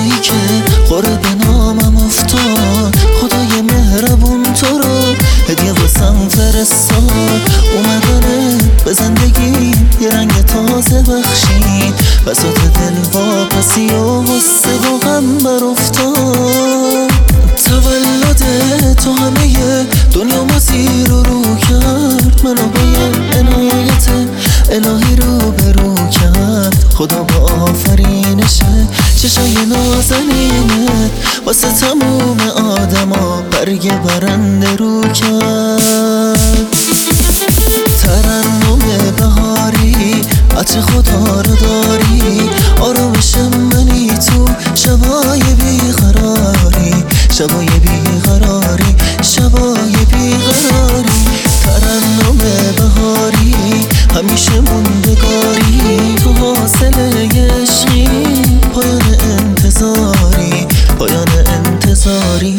روزایی که قره به نامم افتاد، خدای مهربون تو رو هدیه واسم فرستاد. اومدنه به زندگی یه رنگ تازه بخشید، بساط دل واپسی و غصه و غم بر افتاد. تولد تو همه دنیا ما زیر و رو کرد، منو با یه عنایت الهی رو برو کرد. خدا با آفرینشه چشای نازنینت واسه تموم آدما برگ برنده رو کرد. ترنم بهاری عطر خدا رو داری، آرامش منی تو شبای بیقراری، شبای بیقراری، شبای بیقراری. ترنم بهاری همیشه موندگاری، تو حاصل عشقی، پایان انتظاری، پایان انتظاری.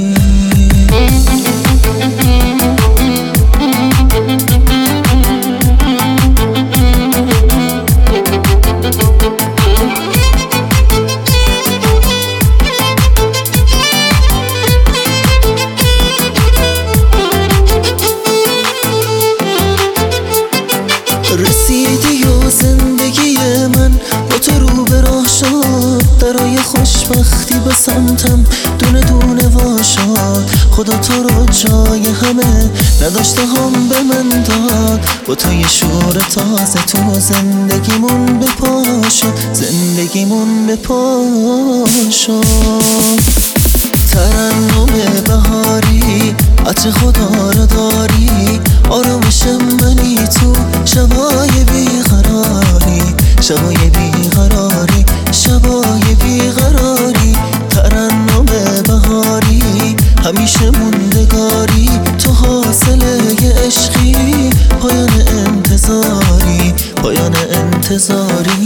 رسیدی و زندگی من با تو رو به راه شد، درای خوشبختی به سمتم دونه دونه وا شد. خدا تو رو جای همه نداشته هم به من داد، با تو یه شور تازه تو زندگیمون به پا شد، زندگیمون به پا شد. ترنم بهاری عطر خدا رو داری، آرامش منی تو شبای بیقراری، شبای بیقراری، شبای بیقراری. ترنم بهاری همیشه موندگاری، تو حاصل عشقی، پایان انتظاری، پایان انتظاری.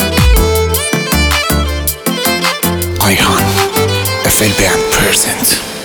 Ayhan FL Band present.